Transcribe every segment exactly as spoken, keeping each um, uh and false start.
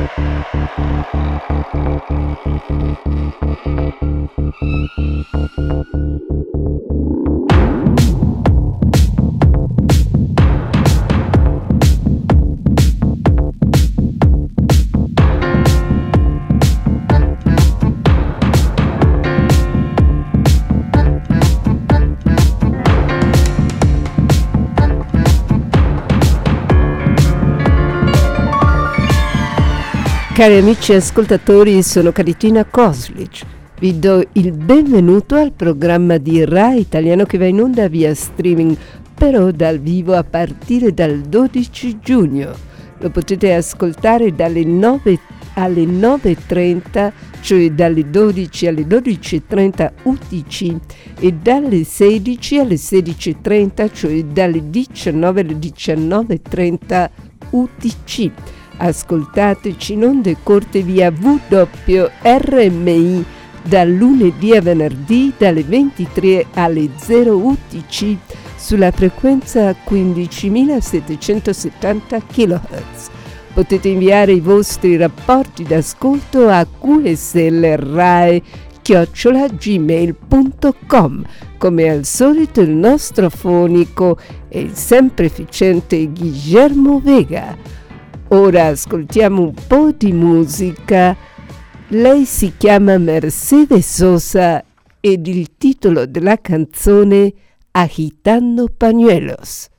Cari amici ascoltatori, sono Caritina Koslic. Vi do il benvenuto al programma di Rai Italiano che va in onda via streaming, però dal vivo a partire dal dodici giugno. Lo potete ascoltare dalle nove alle nove e trenta, cioè dalle dodici alle dodici e trenta U T C, e dalle sedici alle sedici e trenta, cioè dalle diciannove alle diciannove e trenta U T C. Ascoltateci in onde corte via W R M I dal lunedì a venerdì dalle ventitré alle zero U T C sulla frequenza quindicimilasettecentosettanta chilohertz. Potete inviare i vostri rapporti d'ascolto a q s l rai chiocciola gmail punto com. Come al solito il nostro fonico è il sempre efficiente Guillermo Vega. Ora ascoltiamo un po' di musica. Lei si chiama Mercedes Sosa ed il titolo della canzone Agitando Pañuelos.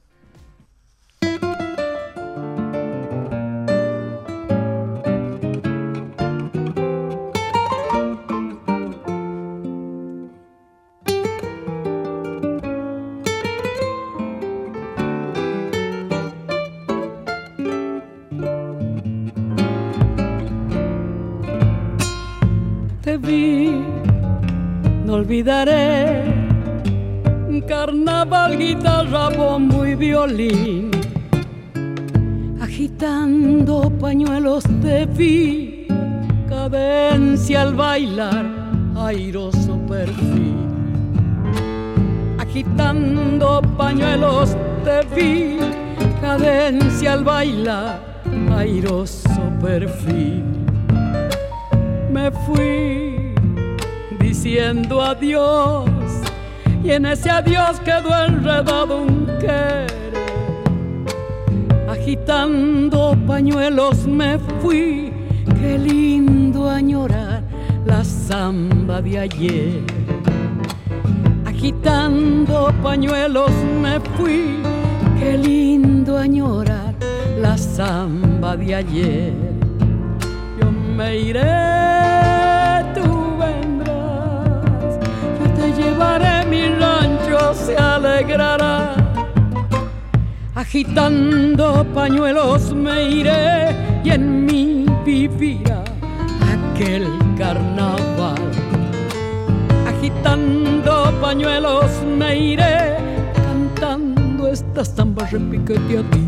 Te vi, no olvidaré, carnaval, guitarra, bombo y violín, agitando pañuelos te vi, cadencia al bailar, airoso perfil, agitando pañuelos te vi, cadencia al bailar, airoso perfil. Me fui diciendo adiós y en ese adiós quedó enredado un querer. Agitando pañuelos me fui, qué lindo añorar la samba de ayer. Agitando pañuelos me fui, qué lindo añorar la samba de ayer. Yo me iré, tú vendrás, yo te llevaré, mi rancho se alegrará. Agitando pañuelos me iré y en mí vivirá aquel carnaval. Agitando pañuelos me iré, cantando esta samba repiqueteadita.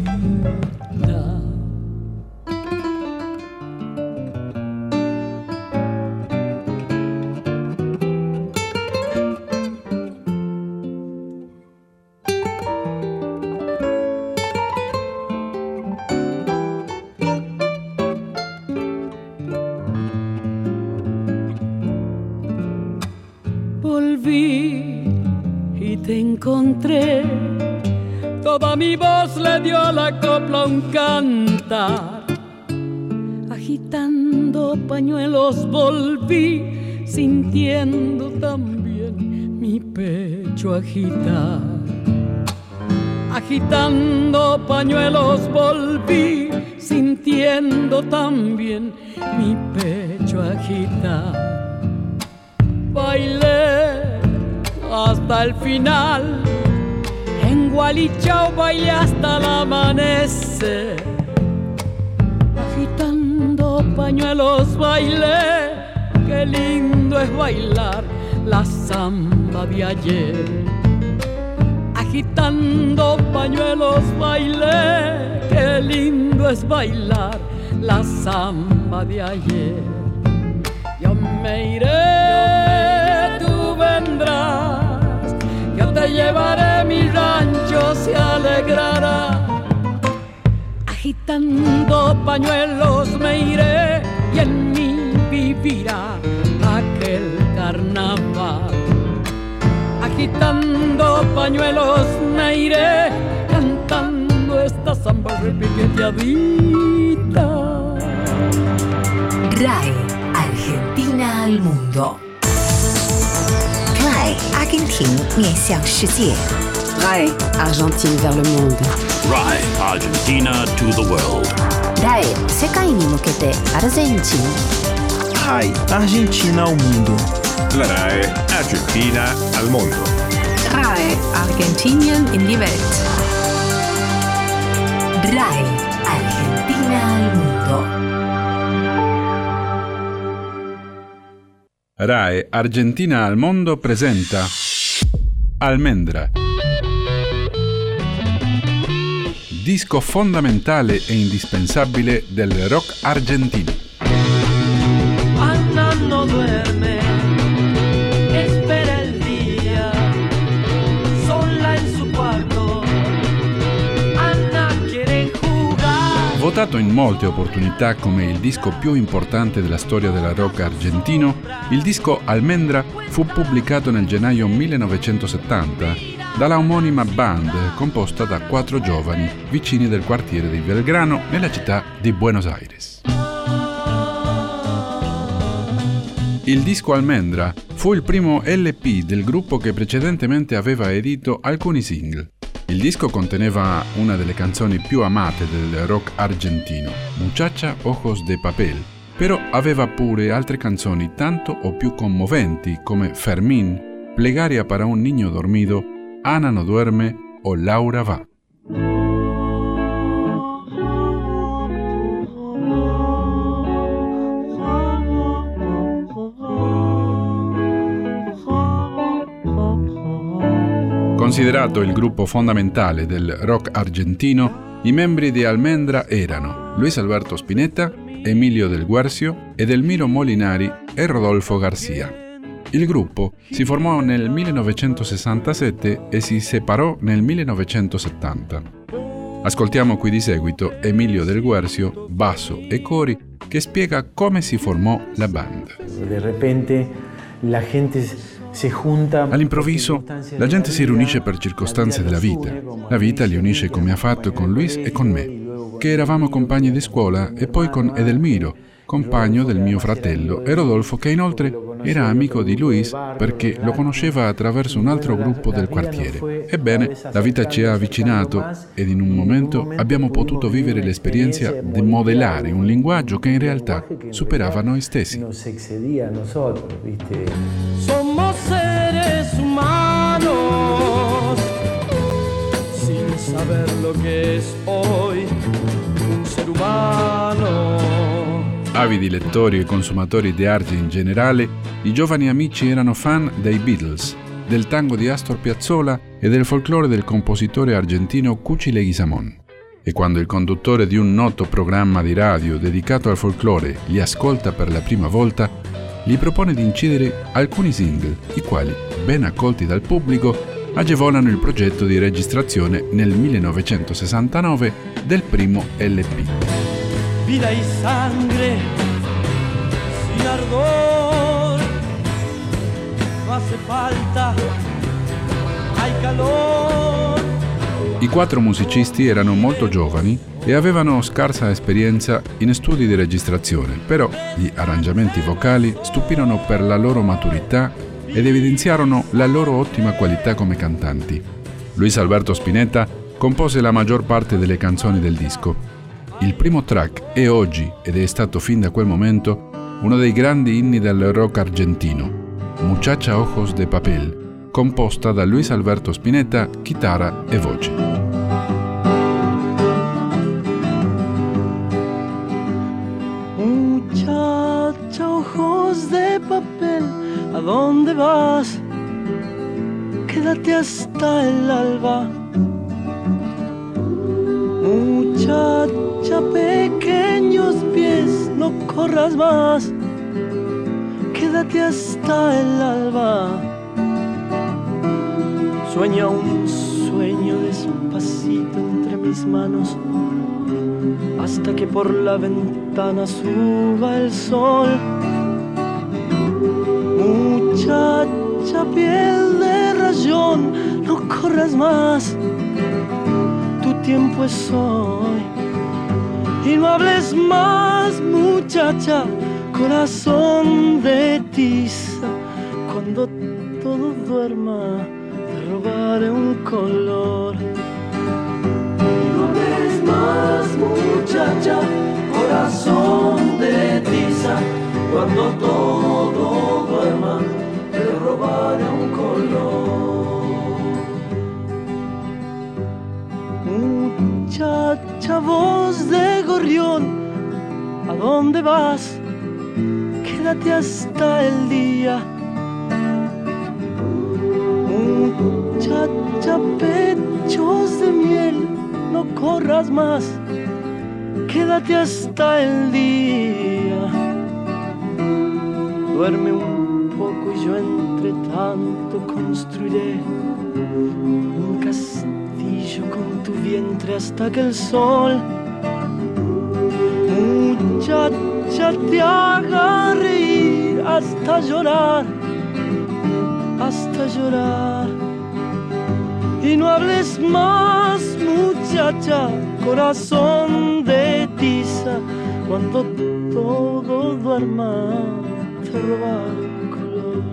Encontré, toda mi voz le dio a la copla un cantar. Agitando pañuelos volví, sintiendo también mi pecho agitar. Agitando pañuelos volví, sintiendo también mi pecho agitar. Bailé hasta el final, en Gualichao bailé hasta el amanecer. Agitando pañuelos bailé, qué lindo es bailar la samba de ayer. Agitando pañuelos bailé, qué lindo es bailar la samba de ayer. Yo me iré, tú vendrás, yo te llevaré, mi rancho se alegrará. Agitando pañuelos me iré y en mí vivirá aquel carnaval. Agitando pañuelos me iré, cantando esta samba repiqueteadita. R A E, Argentina al mundo. R A E, Argentina 面向世界。 R A E, Argentine vers le monde. R A E, Argentina to the world. R A E、世界に向けてアルゼンチン。 R A E, Argentina al mundo. La R A E, Argentina al mondo. R A E, Argentinien in die Welt. R A E, Argentina al mondo. R A E Argentina al mondo presenta Almendra. Disco fondamentale e indispensabile del rock argentino. Ana no duerme, espera el día, sola en su cuarto. Ana quiere jugar. Votato in molte opportunità come il disco più importante della storia del rock argentino, il disco Almendra fu pubblicato nel gennaio millenovecentosettanta dalla omonima band composta da quattro giovani vicini del quartiere di Belgrano nella città di Buenos Aires. Il disco Almendra fu il primo L P del gruppo che precedentemente aveva edito alcuni single. Il disco conteneva una delle canzoni più amate del rock argentino, Muchacha Ojos de Papel, però aveva pure altre canzoni tanto o più commoventi come Fermín, Plegaria para un niño dormido, Ana no duerme o Laura va. Considerato il gruppo fondamentale del rock argentino, i membri di Almendra erano Luis Alberto Spinetta, Emilio Del Guercio, Edelmiro Molinari e Rodolfo Garcia. Il gruppo si formò nel millenovecentosessantasette e si separò nel millenovecentosettanta. Ascoltiamo qui di seguito Emilio Del Guercio, basso e cori, che spiega come si formò la band. De repente la gente si junta. All'improvviso la gente si riunisce per circostanze della vita. La vita li unisce come ha fatto con Luis e con me, che eravamo compagni di scuola, e poi con Edelmiro, compagno del mio fratello, e Rodolfo, che inoltre era amico di Luis perché lo conosceva attraverso un altro gruppo del quartiere. Ebbene, la vita ci ha avvicinato ed in un momento abbiamo potuto vivere l'esperienza di modellare un linguaggio che in realtà superava noi stessi. Somos seres humanos sin saber lo que es hoy un ser umano. Avidi lettori e consumatori di arte in generale, i giovani amici erano fan dei Beatles, del tango di Astor Piazzolla e del folklore del compositore argentino Cuchi Leguizamón. E quando il conduttore di un noto programma di radio dedicato al folklore li ascolta per la prima volta, gli propone di incidere alcuni single, i quali, ben accolti dal pubblico, agevolano il progetto di registrazione nel millenovecentosessantanove del primo L P. Vida y sangre sin ardor, no hace falta, hay calor. I quattro musicisti erano molto giovani e avevano scarsa esperienza in studi di registrazione, però gli arrangiamenti vocali stupirono per la loro maturità ed evidenziarono la loro ottima qualità come cantanti. Luis Alberto Spinetta compose la maggior parte delle canzoni del disco. Il primo track è oggi, ed è stato fin da quel momento, uno dei grandi inni del rock argentino, Muchacha Ojos de Papel, composta da Luis Alberto Spinetta, chitarra e voce. Muchacha ojos de papel, ¿a dónde vas? Quédate hasta el alba. Muchacha, pequeños pies, no corras más, quédate hasta el alba. Sueña un sueño despacito entre mis manos, hasta que por la ventana suba el sol. Muchacha piel de rayón, no corras más, tu tiempo es hoy. Y no hables más, muchacha, corazón de tiza. Cuando todo duerma, te robaré un color. Y no hables más, muchacha, corazón de tiza. Cuando todo duerma, te robaré un color. Muchacha, voz de gorrión, ¿a dónde vas? Quédate hasta el día. Muchacha, pechos de miel, no corras más, quédate hasta el día. Duerme un poco y yo entre tanto construiré un castillo con tu vientre hasta que el sol, muchacha, te haga reír hasta llorar, hasta llorar. Y no hables más, muchacha, corazón de tiza. Cuando todo duerma, te robaré un color.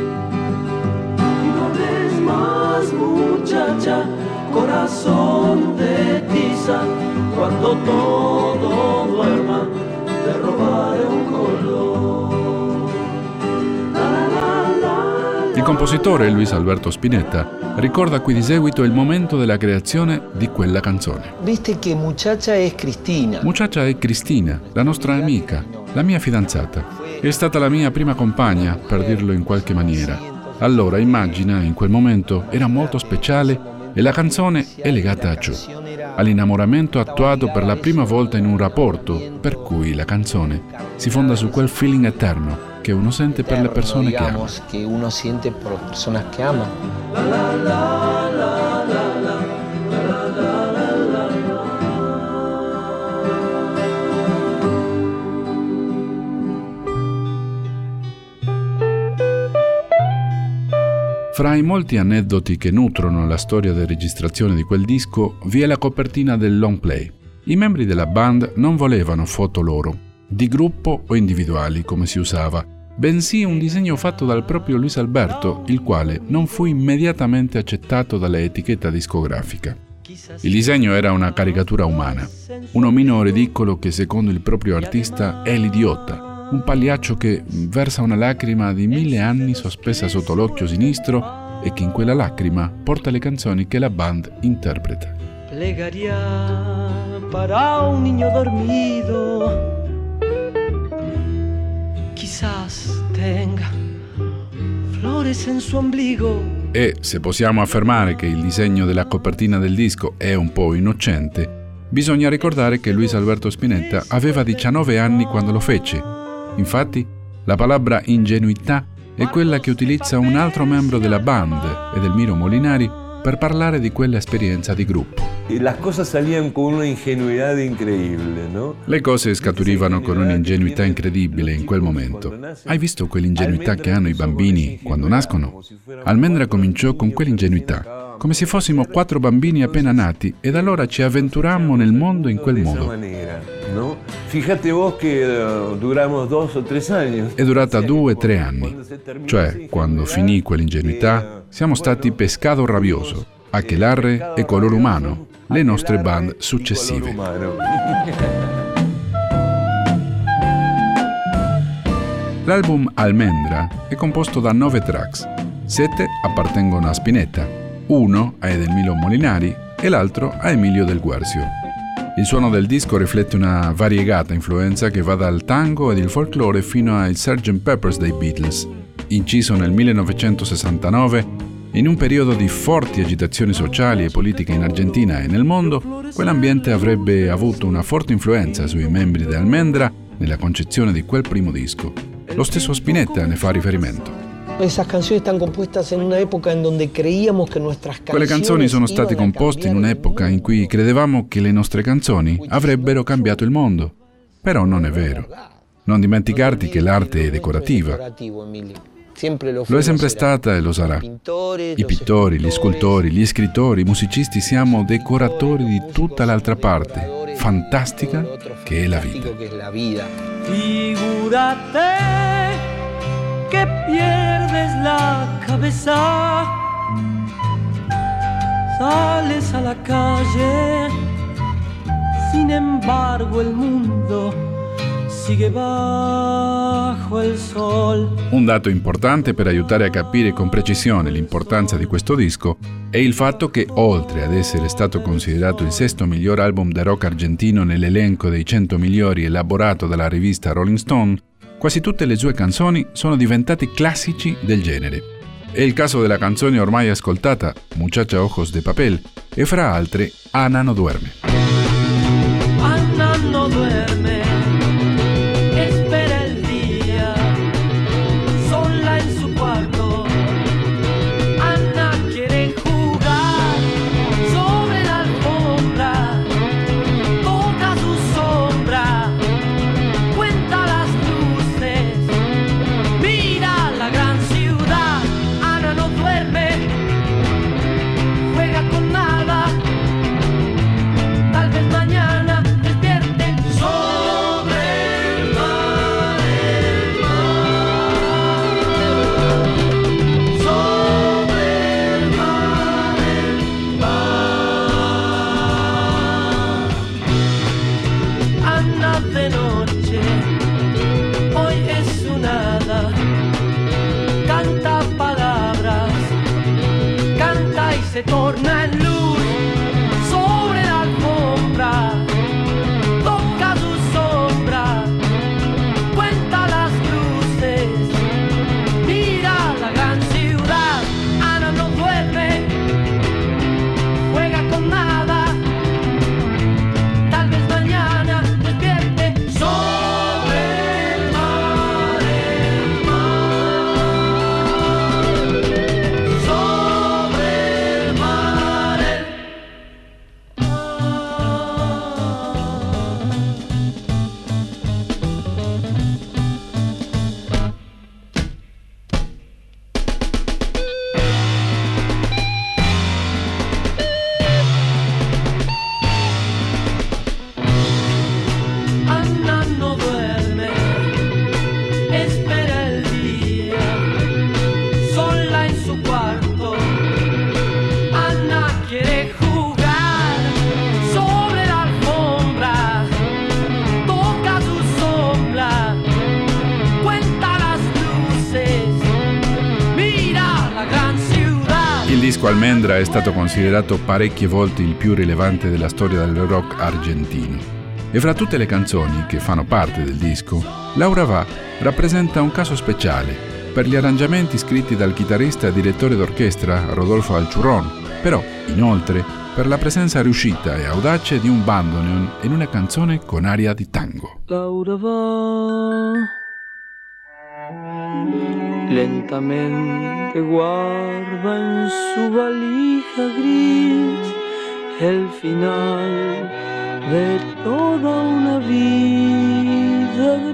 Y no hables más, muchacha, corazón de tiza. Cuando todo duerma, te robaré un color. Il compositore Luis Alberto Spinetta ricorda qui di seguito il momento della creazione di quella canzone. Viste che Muchacha è Cristina. Muchacha è Cristina, la nostra amica, la mia fidanzata. È stata la mia prima compagna, per dirlo in qualche maniera. Allora, immagina, in quel momento era molto speciale e la canzone è legata a ciò, all'innamoramento attuato per la prima volta in un rapporto, per cui la canzone si fonda su quel feeling eterno che uno sente per le persone che ama. Che uno siente per le persone che ama. Fra i molti aneddoti che nutrono la storia della registrazione di quel disco vi è la copertina del long play. I membri della band non volevano foto loro, di gruppo o individuali come si usava, bensì un disegno fatto dal proprio Luis Alberto, il quale non fu immediatamente accettato dall'etichetta discografica. Il disegno era una caricatura umana, un omino ridicolo che secondo il proprio artista è l'idiota, un pagliaccio che versa una lacrima di mille anni sospesa sotto l'occhio sinistro e che in quella lacrima porta le canzoni che la band interpreta. Plegaría para un niño dormido, quizás tenga flores en su ombligo. E se possiamo affermare che il disegno della copertina del disco è un po' innocente, bisogna ricordare che Luis Alberto Spinetta aveva diciannove anni quando lo fece. Infatti, la parola ingenuità è quella che utilizza un altro membro della band, Edelmiro Molinari, per parlare di quella esperienza di gruppo. Le cose salivano con una ingenuità incredibile, no? Le cose scaturivano con un'ingenuità incredibile in quel momento. Hai visto quell'ingenuità che hanno i bambini quando nascono? Almendra cominciò con quell'ingenuità, come se fossimo quattro bambini appena nati, ed allora ci avventurammo nel mondo in quel modo. No? Fíjate vos che uh, duramos dos o tres años. È durata due o tre anni. Cioè, quando finì quell'ingenuità, siamo stati Pescado Rabioso, Aquelarre e Color Umano, le nostre band successive. L'album Almendra è composto da nove tracks. Sette appartengono a Spinetta, uno a Edelmiro Molinari e l'altro a Emilio Del Guercio. Il suono del disco riflette una variegata influenza che va dal tango ed il folklore fino ai sergeant Pepper's dei Beatles. Inciso nel millenovecentosessantanove, in un periodo di forti agitazioni sociali e politiche in Argentina e nel mondo, quell'ambiente avrebbe avuto una forte influenza sui membri di Almendra nella concezione di quel primo disco. Lo stesso Spinetta ne fa riferimento. Esas canciones están compuestas en una época en donde creíamos que nuestras canciones. Quelle canzoni sono state composte in un'epoca in cui credevamo che le nostre canzoni avrebbero cambiato il mondo. Però non è vero. Non dimenticarti che l'arte è decorativa. Lo è sempre stata e lo sarà. I pittori, gli scultori, gli scrittori, i musicisti siamo decoratori di tutta l'altra parte, fantastica che è la vita. Figúrate que pierdes la cabeza, sales a la calle, sin embargo el mundo sigue bajo el sol. Un dato importante per aiutare a capire con precisione l'importanza di questo disco è il fatto che, oltre ad essere stato considerato il sesto miglior album da rock argentino nell'elenco dei cento migliori elaborato dalla rivista Rolling Stone, quasi tutte le sue canzoni sono diventate classici del genere. È il caso della canzone ormai ascoltata, Muchacha Ojos de Papel, e fra altre Ana no duerme. Ana no duerme. Se torna en luz sobre la alfombra, toca su sombra, cuenta las luces, mira la gran ciudad. Ana no duerme, juega con nada, tal vez mañana despierte sobre el mar, el mar, sobre Il disco Almendra è stato considerato parecchie volte il più rilevante della storia del rock argentino. E fra tutte le canzoni che fanno parte del disco, Laura Va rappresenta un caso speciale per gli arrangiamenti scritti dal chitarrista e direttore d'orchestra Rodolfo Alchurrón, però, inoltre, per la presenza riuscita e audace di un bandoneon in una canzone con aria di tango. Laura va, lentamente guarda en su valija gris el final de toda una vida de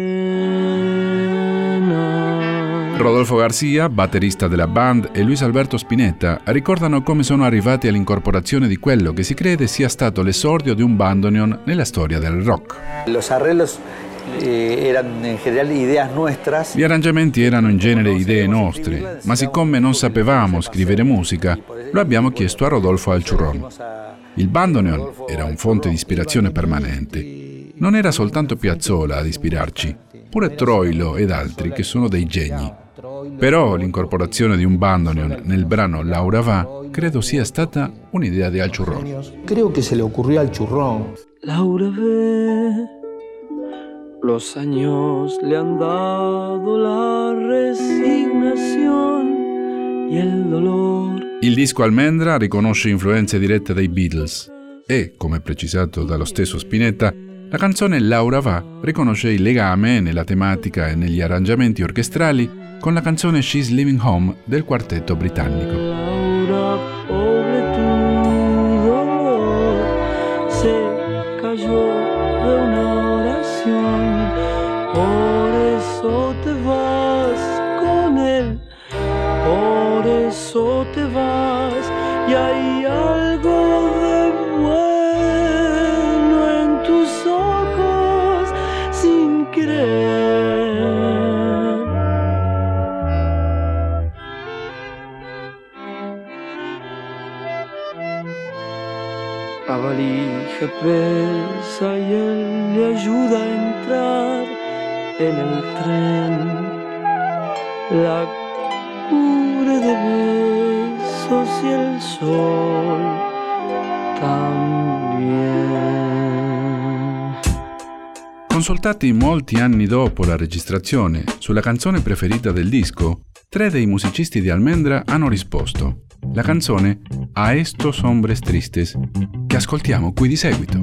pena. Rodolfo Garcia, batterista della band, e Luis Alberto Spinetta ricordano come sono arrivati all'incorporazione di quello che si crede sia stato l'esordio di un bandoneon nella storia del rock. Los arreglos erano in generale idee nostre. Gli arrangiamenti erano in genere idee nostre, ma siccome non sapevamo scrivere musica, lo abbiamo chiesto a Rodolfo Alchurrón. Il bandoneon era un fonte di ispirazione permanente. Non era soltanto Piazzolla ad ispirarci, pure Troilo ed altri che sono dei geni. Però l'incorporazione di un bandoneon nel brano Laura Va credo sia stata un'idea di Alchurrón. Credo che se le ocurrió al Churrón. Laura ve, los años le han dado la resignación y el dolor. Il disco Almendra riconosce influenze dirette dai Beatles e, come precisato dallo stesso Spinetta, La canzone Laura va riconosce il legame nella tematica e negli arrangiamenti orchestrali con la canzone She's Leaving Home del quartetto britannico. Laura, pobre tu dolor, se cayó de una oración, por eso te vas con él, por eso te vas, y hay algo de bueno en tus ojos sin querer. La valija pesa y él le ayuda a entrar en el tren. La cubre de besos y el sol también. Consultati molti anni dopo la registrazione sulla canzone preferita del disco, tre dei musicisti di Almendra hanno risposto. La canzone A estos hombres tristes, che ascoltiamo qui di seguito.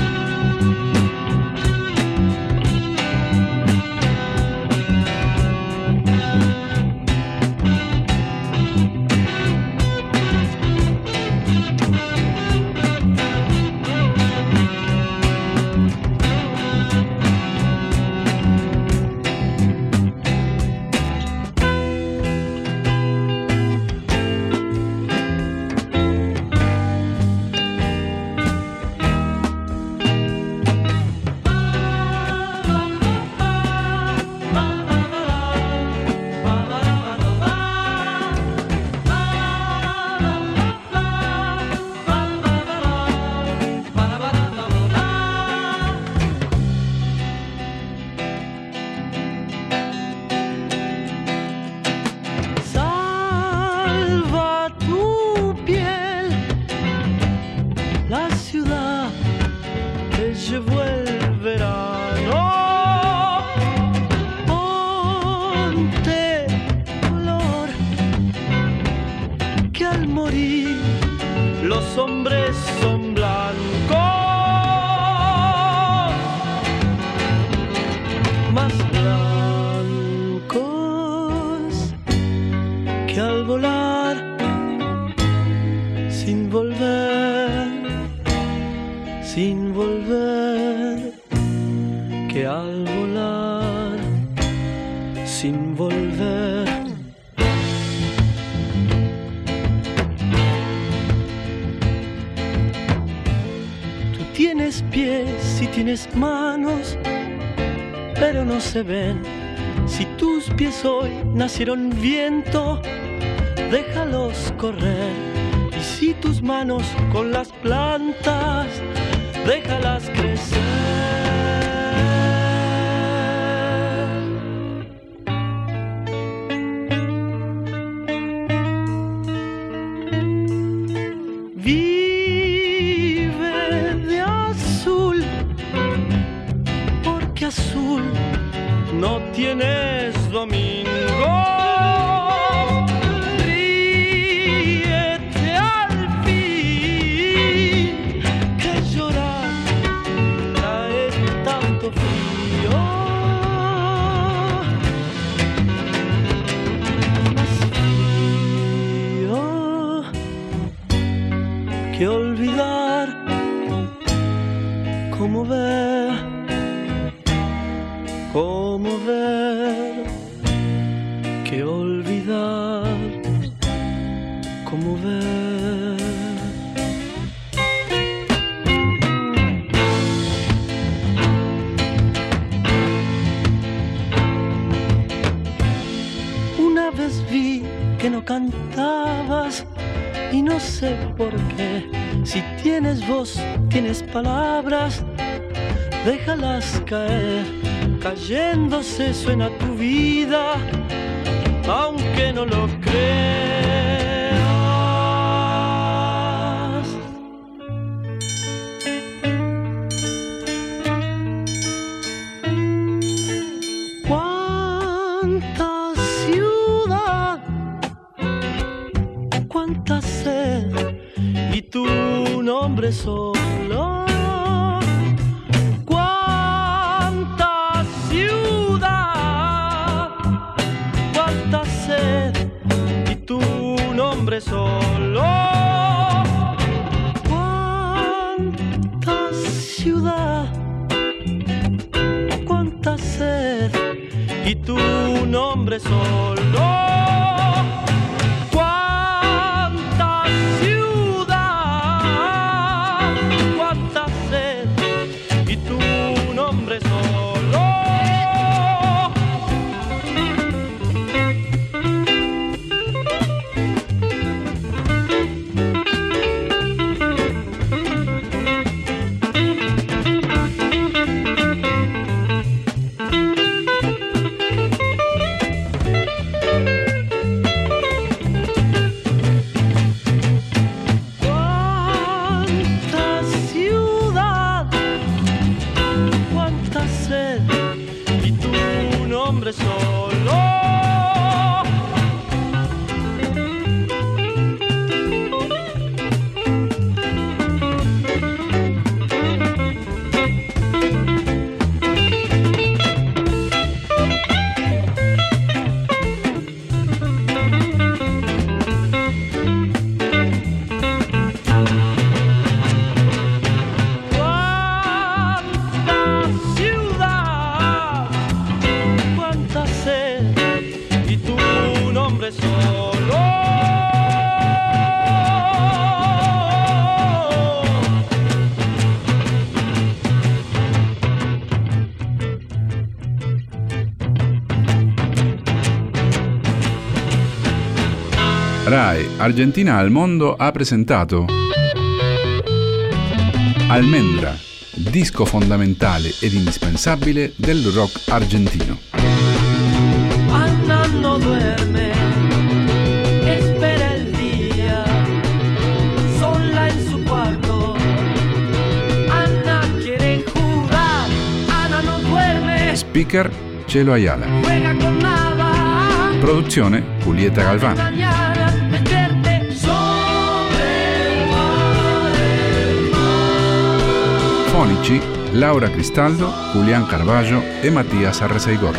Manos, pero no se ven. Si tus pies hoy nacieron viento, déjalos correr. Y si tus manos con las plantas, déjalas crecer. Azul, no tienes domingo. Ríete al fin, que llorar trae tanto frío. Más frío que olvidar cómo ver. Cómo ver, que olvidar, cómo ver. Una vez vi que no cantabas y no sé por qué. Si tienes voz, tienes palabras, déjalas caer. Cayéndose suena tu vida, aunque no lo creas. Cuánta ciudad, cuánta sed, y tu nombre solo. Cuánta y tu nombre solo. Cuánta ciudad, cuánta sed y tu nombre solo. RAI Argentina al mondo ha presentato Almendra, disco fondamentale ed indispensabile del rock argentino. Ana no duerme, espera el día, sola en su cuarto. Ana quiere jugar, Ana no duerme. Speaker Chelo Ayala. Juega con nada. Produzione Julieta Galván. Fonici Laura Cristaldo, Julián Carballo e Matías Arreceigor.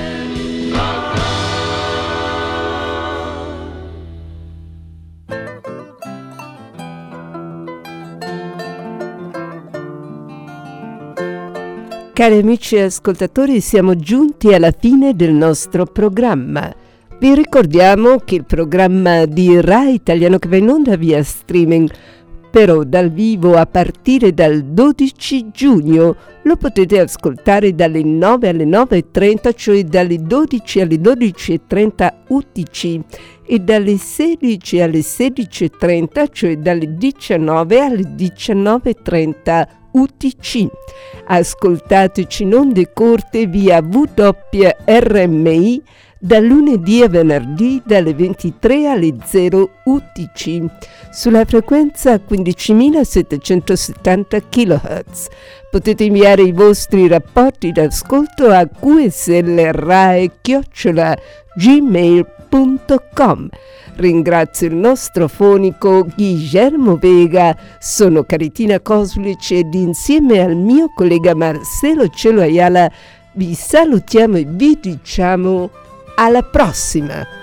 Cari amici ascoltatori, siamo giunti alla fine del nostro programma. Vi ricordiamo che il programma di RAI Italiano che va in onda via streaming, però dal vivo a partire dal dodici giugno, lo potete ascoltare dalle nove alle nove e trenta, cioè dalle dodici alle dodici e trenta U T C, e dalle sedici alle sedici e trenta, cioè dalle diciannove alle diciannove e trenta U T C. Ascoltateci in onde corte via W R M I da lunedì a venerdì dalle ventitré alle zero U T C sulla frequenza quindicimilasettecentosettanta chilohertz. Potete inviare i vostri rapporti d'ascolto a q s l rae chiocciola gmail punto com. Ringrazio il nostro fonico Guillermo Vega, sono Caritina Koslic ed insieme al mio collega Marcelo Chelo Ayala vi salutiamo e vi diciamo alla prossima!